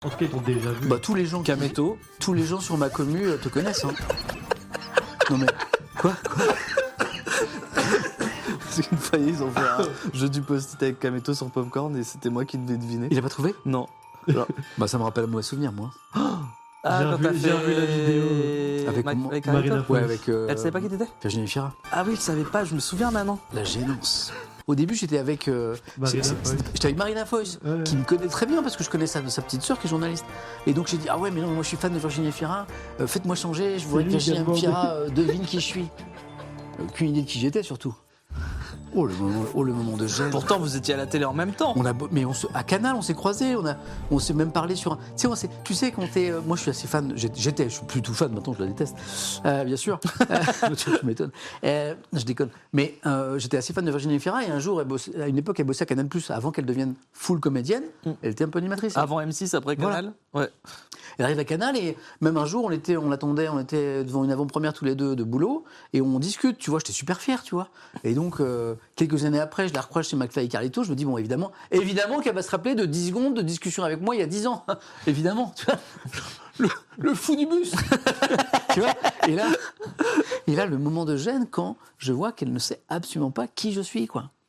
En tout cas, ils t'ont déjà vu. Bah, tous les gens tous les gens sur ma commu te connaissent. Hein. Non mais quoi C'est une fois ils ont fait un jeu du post-it avec Kameto sur Popcorn et c'était moi qui devais deviner. Il a pas trouvé? Non. Alors, bah ça me rappelle un mauvais souvenir moi. J'ai revu la vidéo. Avec Marina Ouais, avec. Elle savait pas qui t'étais? Virginie Fira. Ah oui, je savais pas, je me souviens maintenant. La gênance. Au début, j'étais avec. Marina Foïs. J'étais avec Marina Foïs, Ouais. qui me connaît très bien parce que je connais sa petite sœur qui est journaliste. Et donc j'ai dit ah ouais mais non moi je suis fan de Virginie Fira. Faites-moi changer. Je voudrais que lui qui a Virginie demandé. Fira devine qui je suis. Aucune idée de qui j'étais surtout. Oh le moment de gêne. Pourtant, vous étiez à la télé en même temps. À Canal, on s'est croisés, on s'est même parlé sur. Tu sais quand t'es, moi je suis assez fan. Je suis plus tout fan maintenant, je la déteste, bien sûr. Tu m'étonnes. Je déconne. Mais j'étais assez fan de Virginie Fira et un jour, à une époque, elle bossait à Canal+, avant qu'elle devienne full comédienne. Elle était un peu animatrice. Avant M6, après Canal. Ouais. Elle arrive à Canal et même un jour, on était devant une avant-première tous les deux de boulot et on discute, tu vois, j'étais super fier, tu vois. Et donc, quelques années après, je la recroise chez McFly et Carlito, je me dis, bon, évidemment qu'elle va se rappeler de 10 secondes de discussion avec moi il y a 10 ans. Évidemment, tu vois, le fou du bus. Tu vois, et là, le moment de gêne quand je vois qu'elle ne sait absolument pas qui je suis, quoi.